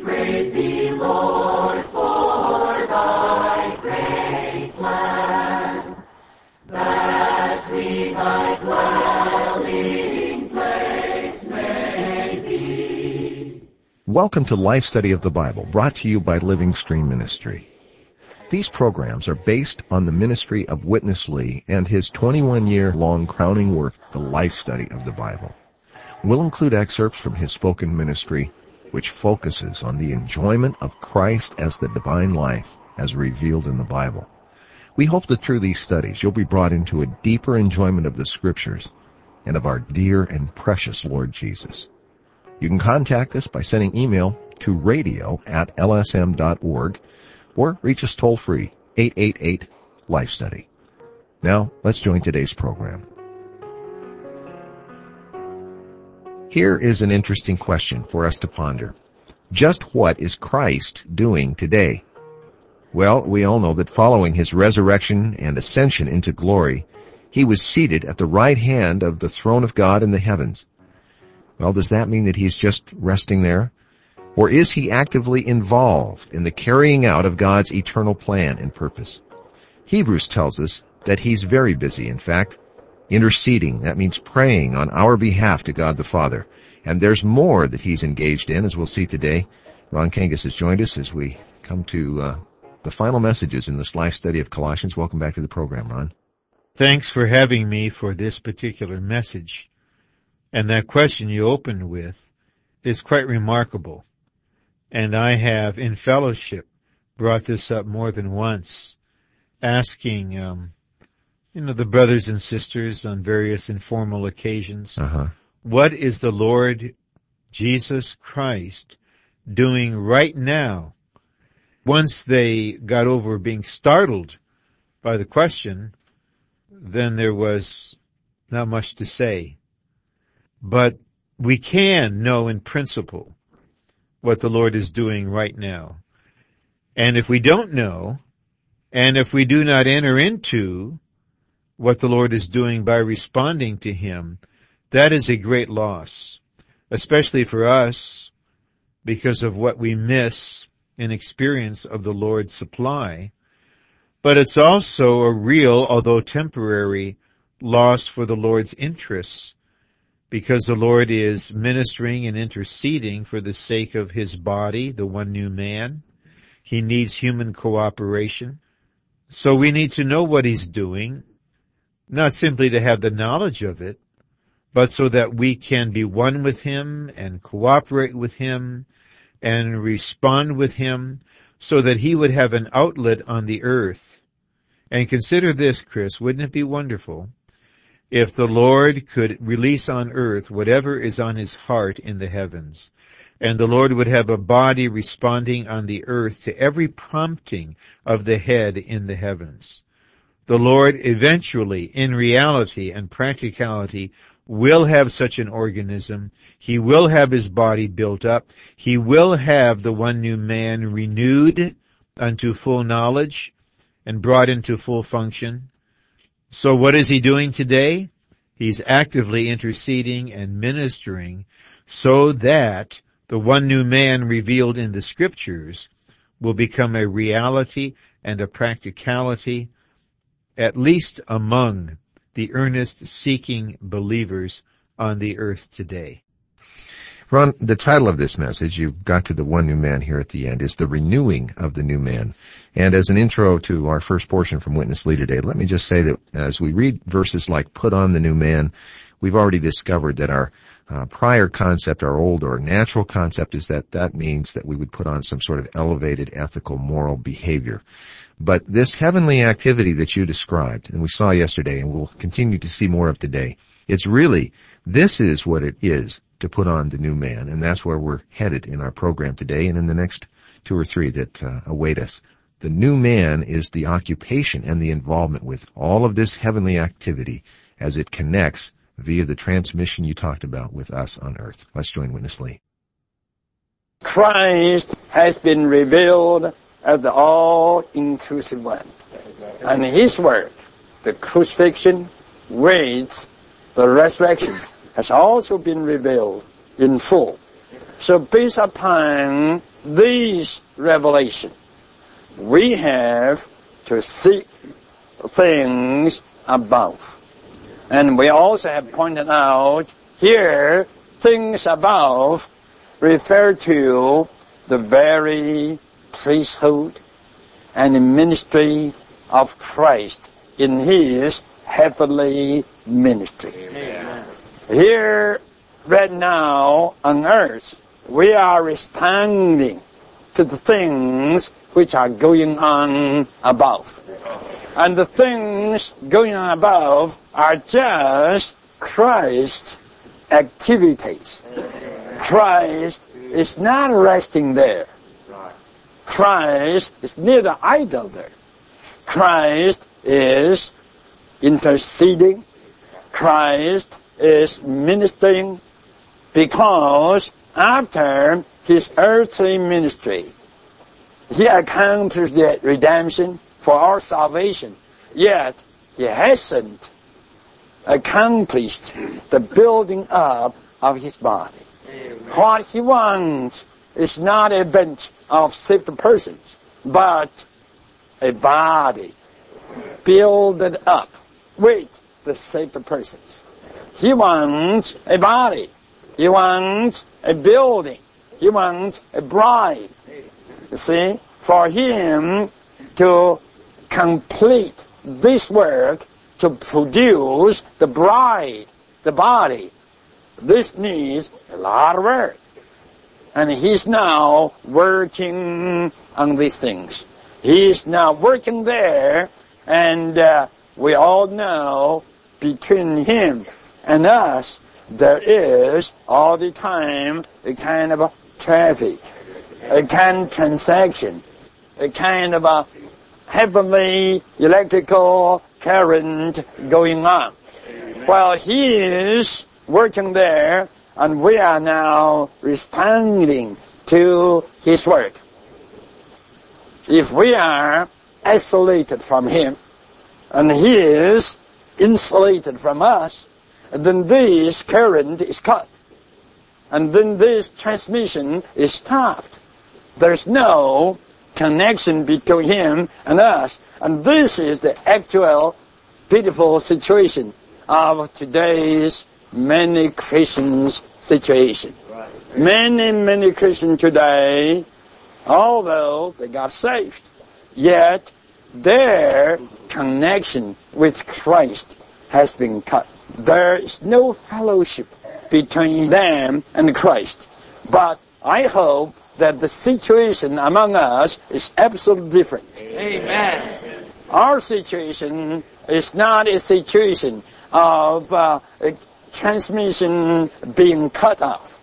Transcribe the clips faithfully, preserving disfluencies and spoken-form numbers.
praise thee, Lord, for thy great plan, that we thy dwelling place may be. Welcome to Life Study of the Bible, brought to you by Living Stream Ministry. These programs are based on the ministry of Witness Lee and his twenty-one-year-long crowning work, The Life Study of the Bible. We'll include excerpts from his spoken ministry, which focuses on the enjoyment of Christ as the divine life as revealed in the Bible. We hope that through these studies you'll be brought into a deeper enjoyment of the Scriptures and of our dear and precious Lord Jesus. You can contact us by sending email to radio at l s m dot org or reach us toll-free, eight eight eight, Life Study. Now, let's join today's program. Here is an interesting question for us to ponder. Just what is Christ doing today? Well, we all know that following his resurrection and ascension into glory, he was seated at the right hand of the throne of God in the heavens. Well, does that mean that he's just resting there? Or is he actively involved in the carrying out of God's eternal plan and purpose? Hebrews tells us that he's very busy, in fact, interceding. That means praying on our behalf to God the Father. And there's more that he's engaged in, as we'll see today. Ron Kangas has joined us as we come to uh, the final messages in this life study of Colossians. Welcome back to the program, Ron. Thanks for having me for this particular message. And that question you opened with is quite remarkable. And I have, in fellowship, brought this up more than once, asking, um, you know, the brothers and sisters on various informal occasions, uh-huh. What is the Lord Jesus Christ doing right now? Once they got over being startled by the question, then there was not much to say. But we can know in principle what the Lord is doing right now. And if we don't know, and if we do not enter into what the Lord is doing by responding to him, that is a great loss, especially for us because of what we miss in experience of the Lord's supply. But it's also a real, although temporary, loss for the Lord's interests, because the Lord is ministering and interceding for the sake of his body, the one new man. He needs human cooperation. So we need to know what he's doing, not simply to have the knowledge of it, but so that we can be one with him and cooperate with him and respond with him so that he would have an outlet on the earth. And consider this, Chris, wouldn't it be wonderful if the Lord could release on earth whatever is on his heart in the heavens, and the Lord would have a body responding on the earth to every prompting of the head in the heavens. The Lord eventually, in reality and practicality, will have such an organism. He will have his body built up. He will have the one new man renewed unto full knowledge and brought into full function. So what is he doing today? He's actively interceding and ministering so that the one new man revealed in the Scriptures will become a reality and a practicality, at least among the earnest seeking believers on the earth today. Ron, the title of this message, you got to the one new man here at the end, is The Renewing of the New Man. And as an intro to our first portion from Witness Lee today, let me just say that as we read verses like put on the new man, we've already discovered that our uh, prior concept, our old or natural concept, is that that means that we would put on some sort of elevated ethical, moral behavior. But this heavenly activity that you described, and we saw yesterday and we'll continue to see more of today, it's really, this is what it is to put on the new man, and that's where we're headed in our program today and in the next two or three that uh, await us. The new man is the occupation and the involvement with all of this heavenly activity as it connects via the transmission you talked about with us on earth. Let's join Witness Lee. Christ has been revealed as the all-inclusive one. And his work, the crucifixion, waits, the resurrection, has also been revealed in full. So based upon this revelation, we have to seek things above. And we also have pointed out here, things above refer to the very priesthood and ministry of Christ in His heavenly ministry. Amen. Here, right now on earth, we are responding to the things which are going on above. And the things going on above are just Christ's activities. Christ is not resting there. Christ is neither idle there. Christ is interceding. Christ is ministering, because after His earthly ministry, He accomplished the redemption for our salvation, yet He hasn't accomplished the building up of His body. Amen. What He wants is not a bunch of saved persons, but a body builded up with the saved persons. He wants a body. He wants a building. He wants a bride. You see, for Him to complete this work, to produce the bride, the body, this needs a lot of work. And He's now working on these things. He's now working there, and uh, we all know between Him and us, there is all the time a kind of a traffic, a kind of transaction, a kind of a heavenly electrical current going on. While He is working there, and we are now responding to His work. If we are isolated from Him, and He is insulated from us, then this current is cut. And then this transmission is stopped. There's no connection between Him and us. And this is the actual pitiful situation of today's many Christians' situation. Right. Many, many Christians today, although they got saved, yet their connection with Christ has been cut. There is no fellowship between them and Christ. But I hope that the situation among us is absolutely different. Amen. Our situation is not a situation of uh, a transmission being cut off,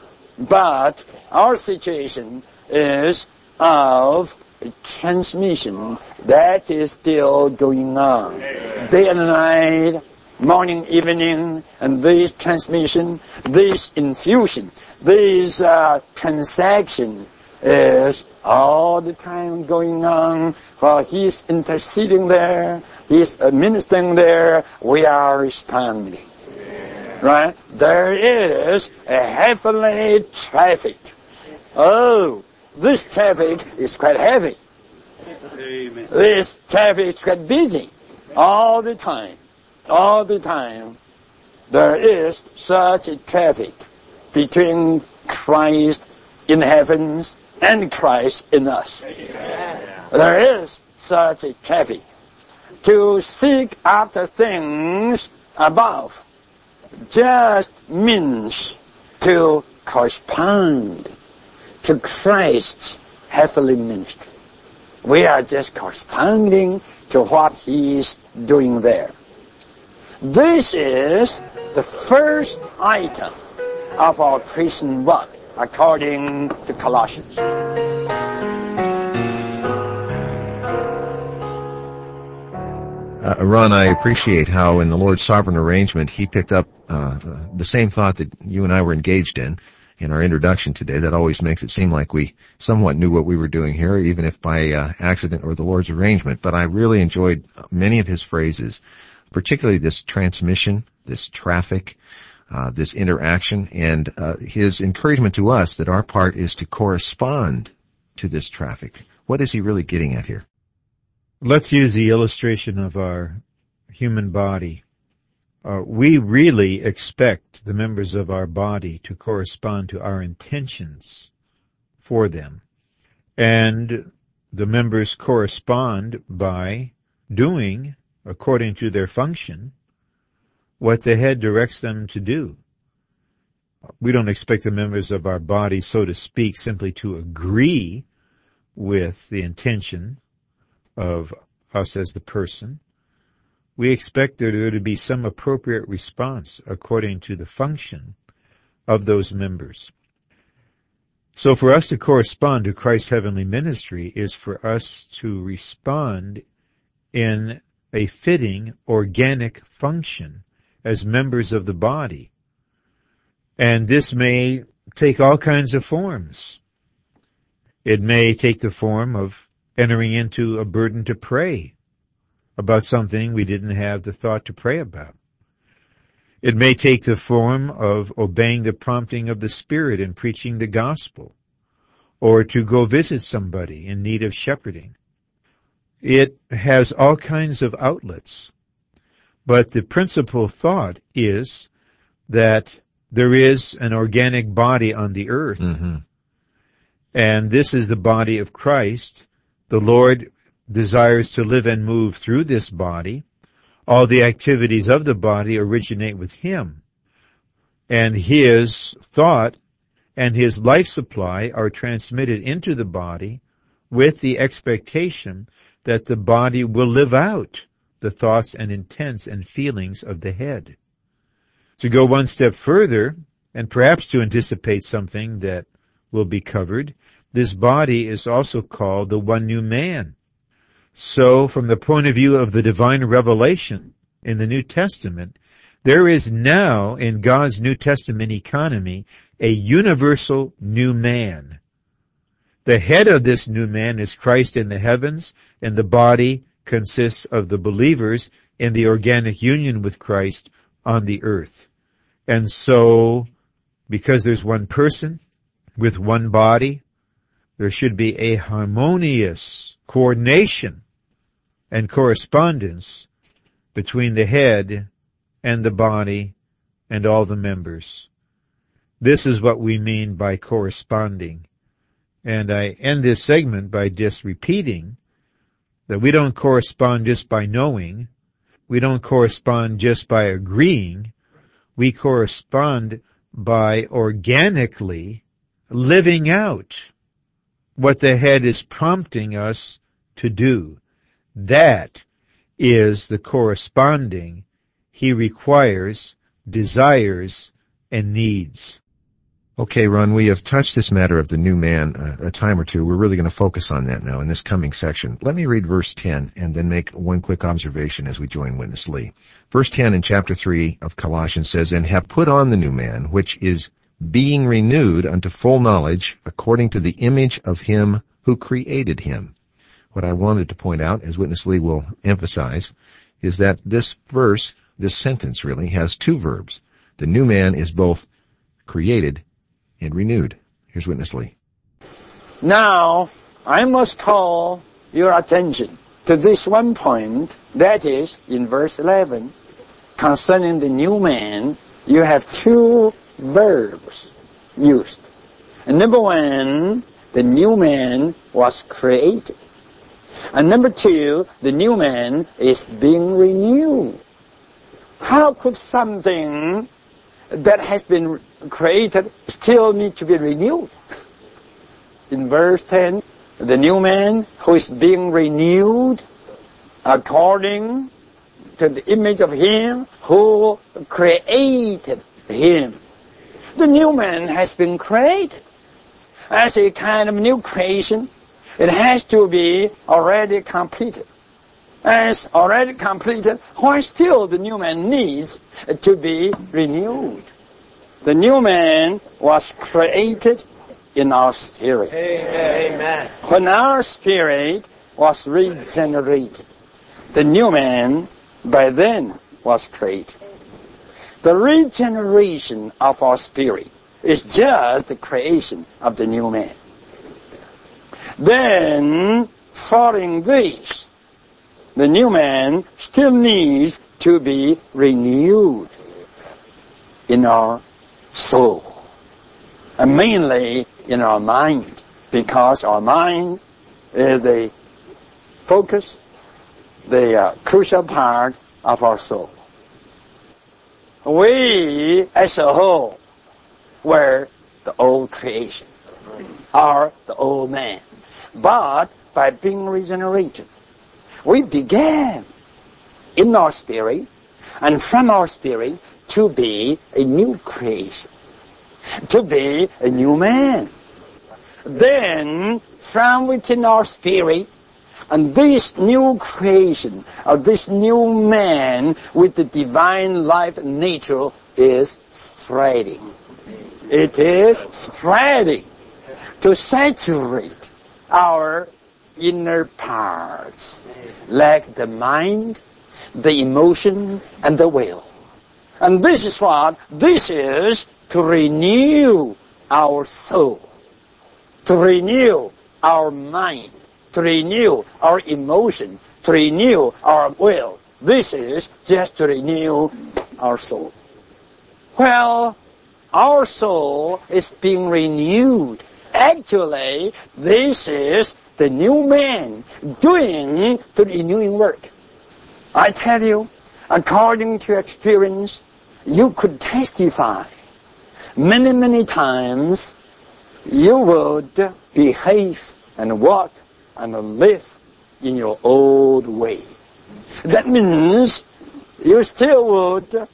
but our situation is of a transmission that is still going on. Day and night, morning, evening, and this transmission, this infusion, this uh, transaction is all the time going on. While He's interceding there, He's administering there, we are responding. Yeah. Right? There is a heavenly traffic. Oh, this traffic is quite heavy. Amen. This traffic is quite busy all the time. All the time, there is such a traffic between Christ in the heavens and Christ in us. Amen. There is such a traffic. To seek after things above just means to correspond to Christ's heavenly ministry. We are just corresponding to what He is doing there. This is the first item of our Christian walk, according to Colossians. Uh, Ron, I appreciate how in the Lord's sovereign arrangement He picked up uh, the same thought that you and I were engaged in in our introduction today. That always makes it seem like we somewhat knew what we were doing here, even if by uh, accident or the Lord's arrangement. But I really enjoyed many of His phrases, particularly this transmission, this traffic, uh, this interaction, and uh, His encouragement to us that our part is to correspond to this traffic? What is he really getting at here? Let's use the illustration of our human body. Uh, we really expect the members of our body to correspond to our intentions for them. And the members correspond by doing, according to their function, what the head directs them to do. We don't expect the members of our body, so to speak, simply to agree with the intention of us as the person. We expect there to be some appropriate response according to the function of those members. So for us to correspond to Christ's heavenly ministry is for us to respond in a fitting, organic function as members of the body. And this may take all kinds of forms. It may take the form of entering into a burden to pray about something we didn't have the thought to pray about. It may take the form of obeying the prompting of the Spirit in preaching the gospel, or to go visit somebody in need of shepherding. It has all kinds of outlets. But the principal thought is that there is an organic body on the earth, Mm-hmm. and this is the body of Christ. The Lord desires to live and move through this body. All the activities of the body originate with Him. And His thought and His life supply are transmitted into the body with the expectation that the body will live out the thoughts and intents and feelings of the head. To go one step further, and perhaps to anticipate something that will be covered, this body is also called the one new man. So, from the point of view of the divine revelation in the New Testament, there is now in God's New Testament economy a universal new man. The head of this new man is Christ in the heavens, and the body consists of the believers in the organic union with Christ on the earth. And so, because there's one person with one body, there should be a harmonious coordination and correspondence between the head and the body and all the members. This is what we mean by corresponding. And I end this segment by just repeating that we don't correspond just by knowing. We don't correspond just by agreeing. We correspond by organically living out what the head is prompting us to do. That is the corresponding He requires, desires, and needs. Okay, Ron, we have touched this matter of the new man a, a time or two. We're really going to focus on that now in this coming section. Let me read verse ten and then make one quick observation as we join Witness Lee. Verse ten in chapter three of Colossians says, "And have put on the new man, which is being renewed unto full knowledge according to the image of Him who created him." What I wanted to point out, as Witness Lee will emphasize, is that this verse, this sentence really, has two verbs. The new man is both created and renewed. Here's Witness Lee. Now, I must call your attention to this one point, that is, in verse eleven, concerning the new man, you have two verbs used. And number one, the new man was created. And number two, the new man is being renewed. How could something that has been created still need to be renewed? In verse ten, the new man who is being renewed according to the image of Him who created him. The new man has been created as a kind of new creation. It has to be already completed. As already completed, why still the new man needs to be renewed? The new man was created in our spirit. Amen. When our spirit was regenerated, the new man by then was created. The regeneration of our spirit is just the creation of the new man. Then, following this, the new man still needs to be renewed in our soul, and mainly in our mind, because our mind is the focus, the uh, crucial part of our soul. We, as a whole, were the old creation, are the old man. But by being regenerated, we began in our spirit and from our spirit to be a new creation, to be a new man. Then, from within our spirit, and this new creation, or this new man with the divine life nature is spreading. It is spreading to saturate our inner parts, like the mind, the emotion, and the will. And this is what, this is to renew our soul, to renew our mind, to renew our emotion, to renew our will. This is just to renew our soul. Well, our soul is being renewed. Actually, this is the new man doing the renewing work. I tell you, according to experience, you could testify many, many times you would behave and walk and live in your old way. That means you still would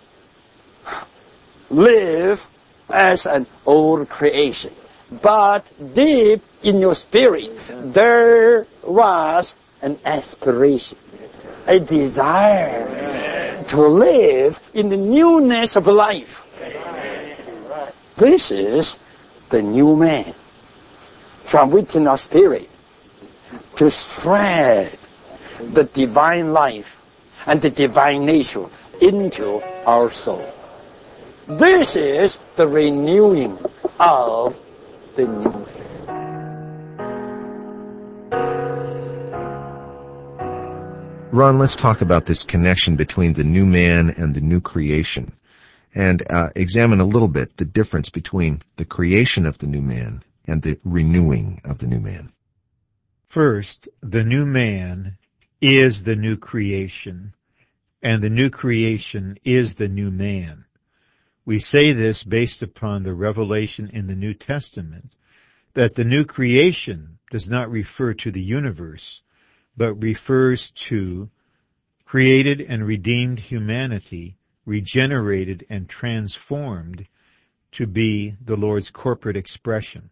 live as an old creation. But deep in your spirit, there was an aspiration, a desire to live in the newness of life. This is the new man from within our spirit, to spread the divine life and the divine nature into our soul. This is the renewing of the new man. Ron, let's talk about this connection between the new man and the new creation, and uh, examine a little bit the difference between the creation of the new man and the renewing of the new man. First, the new man is the new creation, and the new creation is the new man. We say this based upon the revelation in the New Testament that the new creation does not refer to the universe, but refers to created and redeemed humanity, regenerated and transformed to be the Lord's corporate expression.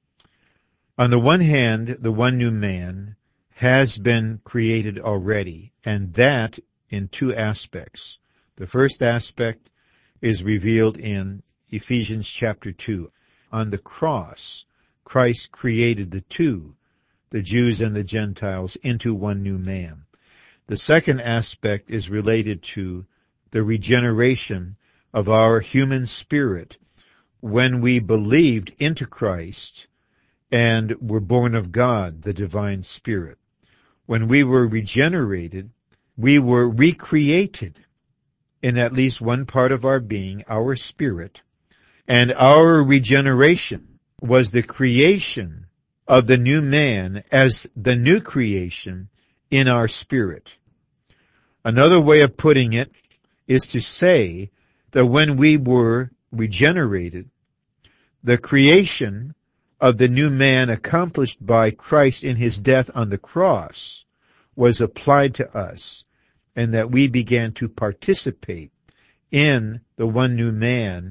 On the one hand, the one new man has been created already, and that in two aspects. The first aspect is revealed in Ephesians chapter two. On the cross, Christ created the two, the Jews and the Gentiles, into one new man. The second aspect is related to the regeneration of our human spirit when we believed into Christ and were born of God, the divine Spirit. When we were regenerated, we were recreated in at least one part of our being, our spirit, and our regeneration was the creation of the new man as the new creation in our spirit. Another way of putting it is to say that when we were regenerated, the creation of the new man accomplished by Christ in his death on the cross was applied to us, and that we began to participate in the one new man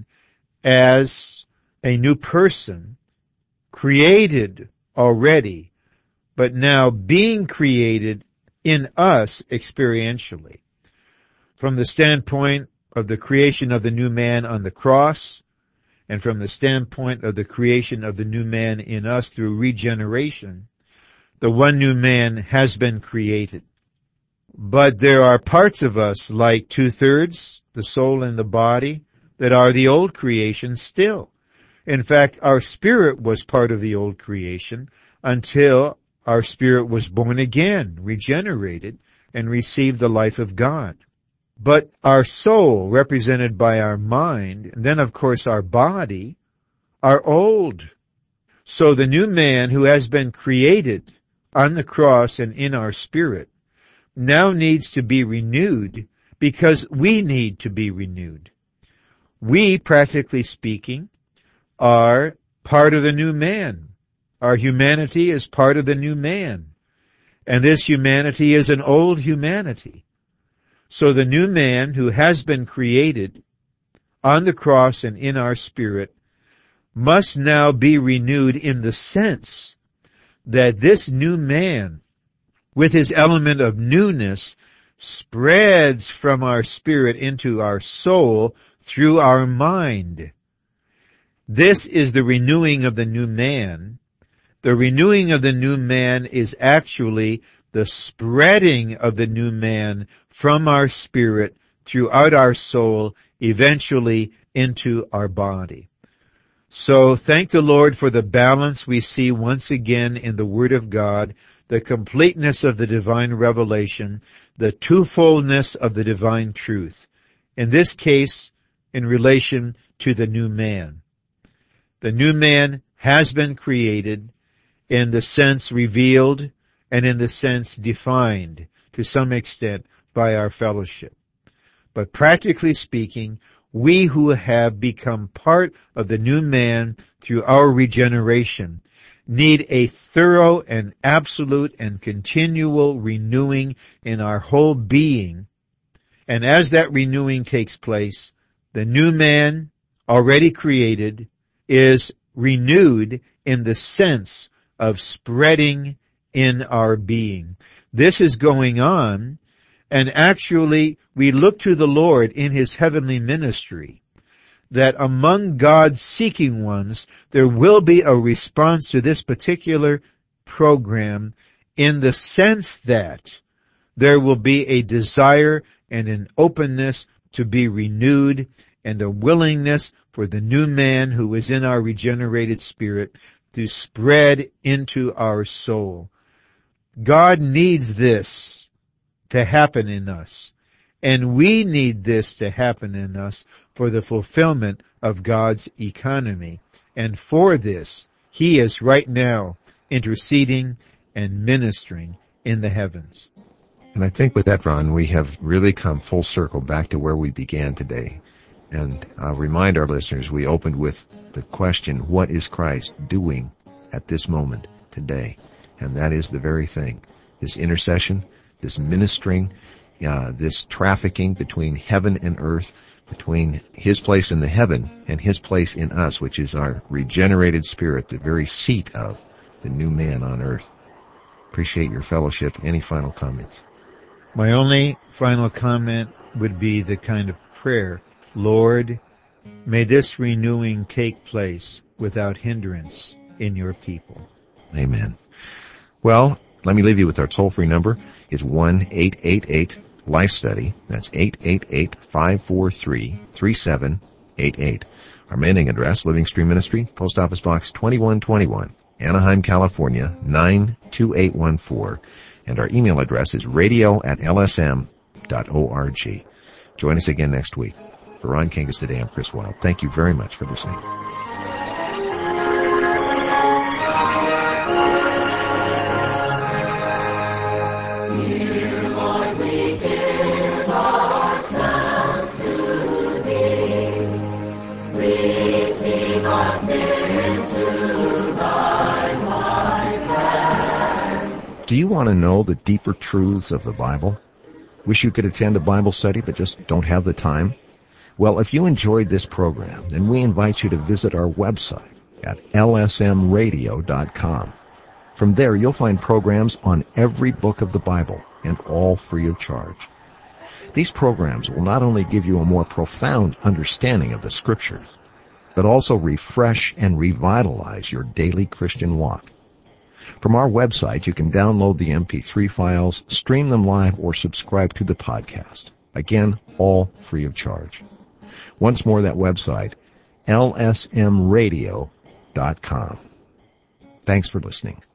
as a new person, created already, but now being created in us experientially. From the standpoint of the creation of the new man on the cross, and from the standpoint of the creation of the new man in us through regeneration, the one new man has been created. But there are parts of us, like two-thirds, the soul and the body, that are the old creation still. In fact, our spirit was part of the old creation until our spirit was born again, regenerated, and received the life of God. But our soul, represented by our mind, and then of course our body, are old. So the new man who has been created on the cross and in our spirit now needs to be renewed because we need to be renewed. We, practically speaking, are part of the new man. Our humanity is part of the new man. And this humanity is an old humanity. So the new man who has been created on the cross and in our spirit must now be renewed in the sense that this new man, with his element of newness, spreads from our spirit into our soul through our mind. This is the renewing of the new man. The renewing of the new man is actually the spreading of the new man from our spirit throughout our soul, eventually into our body. So thank the Lord for the balance we see once again in the Word of God, the completeness of the divine revelation, the twofoldness of the divine truth. In this case, in relation to the new man. The new man has been created in the sense revealed and in the sense defined to some extent by our fellowship. But practically speaking, we who have become part of the new man through our regeneration need a thorough and absolute and continual renewing in our whole being. And as that renewing takes place, the new man, already created, is renewed in the sense of spreading in our being. This is going on, and actually we look to the Lord in His heavenly ministry, that among God's seeking ones, there will be a response to this particular program in the sense that there will be a desire and an openness to be renewed and a willingness for the new man who is in our regenerated spirit to spread into our soul. God needs this to happen in us, and we need this to happen in us for the fulfillment of God's economy. And for this, He is right now interceding and ministering in the heavens. And I think with that, Ron, we have really come full circle back to where we began today. And I'll remind our listeners, we opened with the question, what is Christ doing at this moment today? And that is the very thing. This intercession, this ministering, uh, this trafficking between heaven and earth, between His place in the heaven and His place in us, which is our regenerated spirit, the very seat of the new man on earth. Appreciate your fellowship. Any final comments? My only final comment would be the kind of prayer, Lord, may this renewing take place without hindrance in your people. Amen. Well, let me leave you with our toll-free number. It's one eight eight eight Life Study. That's eight eight eight, five four three, three seven eight eight. Our mailing address, Living Stream Ministry, Post Office Box twenty-one twenty-one, Anaheim, California, nine two eight one four. And our email address is radio at l s m dot org. Join us again next week. For Ron Kingus today, I'm Chris Wilde. Thank you very much for listening. Dear Lord, we give ourselves to Thee. Receive us into Thy wise hands. Do you want to know the deeper truths of the Bible? Wish you could attend a Bible study but just don't have the time? Well, if you enjoyed this program, then we invite you to visit our website at l s m radio dot com. From there, you'll find programs on every book of the Bible, and all free of charge. These programs will not only give you a more profound understanding of the Scriptures, but also refresh and revitalize your daily Christian walk. From our website, you can download the M P three files, stream them live, or subscribe to the podcast. Again, all free of charge. Once more, that website, l s m radio dot com. Thanks for listening.